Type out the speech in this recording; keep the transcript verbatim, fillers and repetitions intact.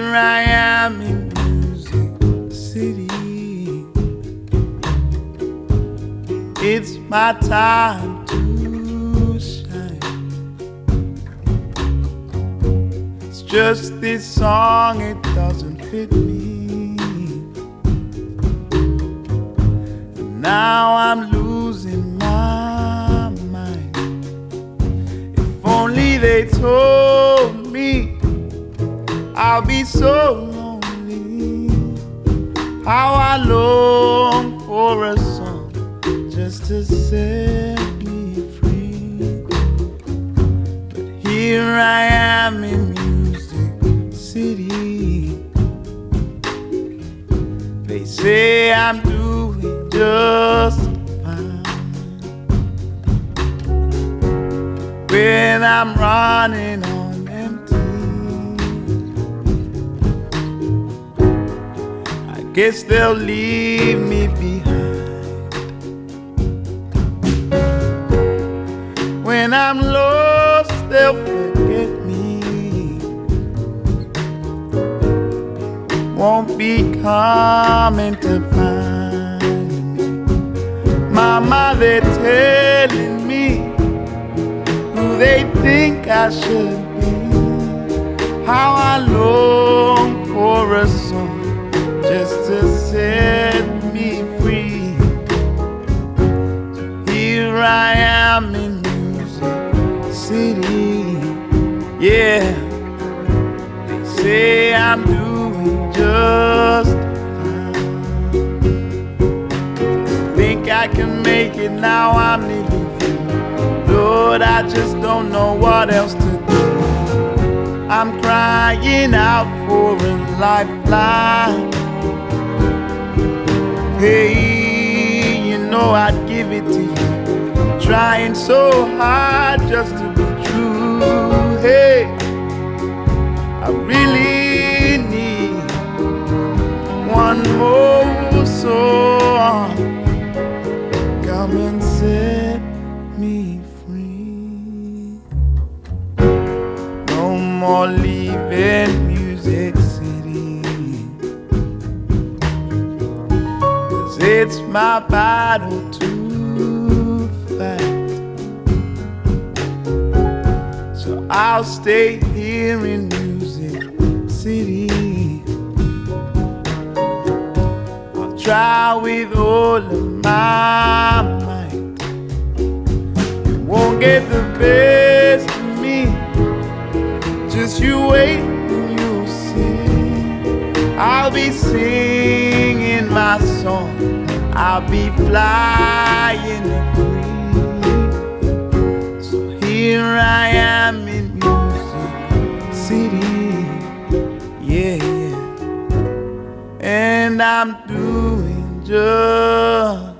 here I am in Music City. It's my time to shine. It's just this song, it doesn't fit me. Now I'm losing my mind. If only they told me I'll be so lonely. How I long for a song just to set me free. But here I am in Music City. They say I'm doing just fine when I'm running on empty. I guess they'll leave me behind. When I'm lost, they'll forget me. Won't be coming to find me. Mama, they're telling me who they think I should be. How I long for a song just to set me free. So here I am in Music City. Yeah, they say I'm doing just fine. Think I can make it now, I'm nearly through. Lord, I just don't know what else to do. I'm crying out for a lifeline. Hey, you know I'd give it to you. I'm trying so hard just to be true. Hey, I really need one more song. Come and set me free. No more leaving Music City, 'cause it's my battle to fight. So I'll stay here in Music City. I'll try with all of my might. It won't get the best of me. Just you wait and you'll see. I'll be singing my song. I'll be flying free. So here I am in Music City. Yeah, yeah. And I'm doing just